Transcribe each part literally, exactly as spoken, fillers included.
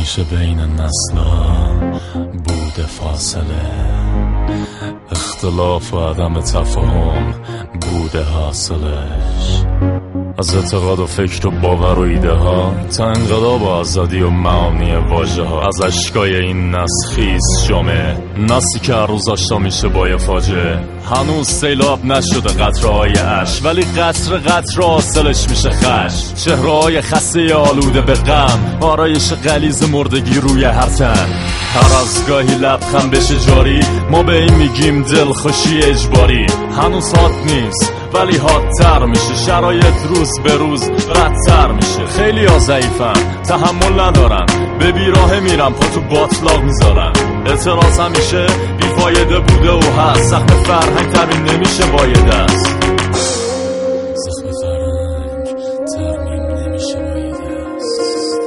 همیشه بین نسل‌ها بوده فاصله، اختلاف و عدم تفاهم بوده حاصلش. از اعتقاد و فکر و باور و ایده ها تا انقلاب و آزادی و معانی واژه ها، از اشکای این نسل خیز جامعه، نسلی که هر روز آشنا میشه با یه فاجعه. هنوز سیلاب نشده قطره‌های اش، ولی قطر قطر حاصلش میشه خش. چهره‌های خسته آلوده به غم، آرایش غلیظ مردگی روی هر تن. هر از گاهی لبخند بشه جاری، ما به این میگیم دلخوشی اجباری. هنوز حاد نیست ولی حادتر میشه، شرایط روز به روز بدتر میشه. خیلی ها ضعیفن، تحمل ندارن، به بیراهه میرن، پا تو باطلاق میذارن. اعتراض همیشه بیفایده بوده و هست، زخم فرهنگ ترمیم نمیشه با یه دست. زخم فرهنگ ترمیم نمیشه با یه دست.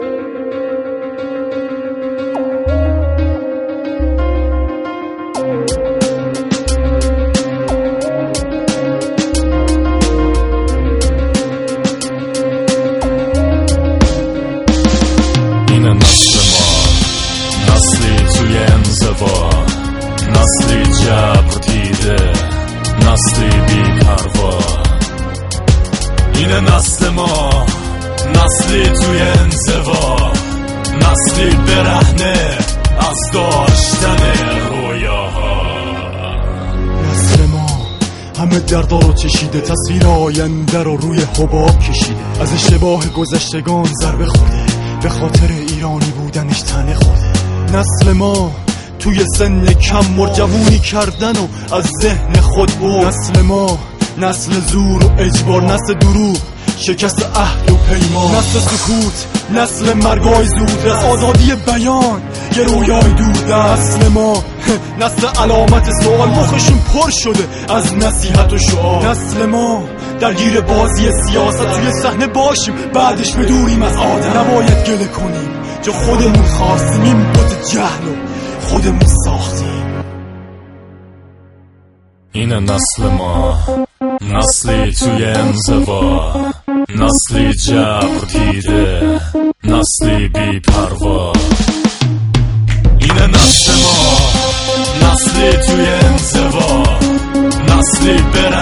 نسلی جبر دیده، نسلی بی پروا. اینه نسل ما، نسلی توی انزوا، نسلی برهنه از داشتن رویاها. نسل ما همه دردا رو چشیده، تصویر آینده رو روی حباب کشیده. از اشتباه گذشتگان ضربه خورده، به خاطر ایرانی بودنش تنه خورده. نسل ما توی سن کم مرجوونی کردن و از ذهن خود برد. نسل ما نسل زور و اجبار، نسل دروغ، شکست عهد و پیمان. نسل سکوت، نسل مرگای زوده، آزادی بیان یه رویای دوده. نسل ما نسل علامت سوال، مخشون پر شده از نصیحت و شعار. نسل ما درگیر بازی سیاست، توی صحنه باشیم بعدش بدوریم از آدم. نباید گله کنیم جو خودمون خواستیم، این بوت جهل و خودمون ساختیم. اینه نسل ما، نسلی توی انزوا، نسلی جبر دیده، نسلی بی پروا. اینه نسل ما، نسلی توی انزوا، نسلی بر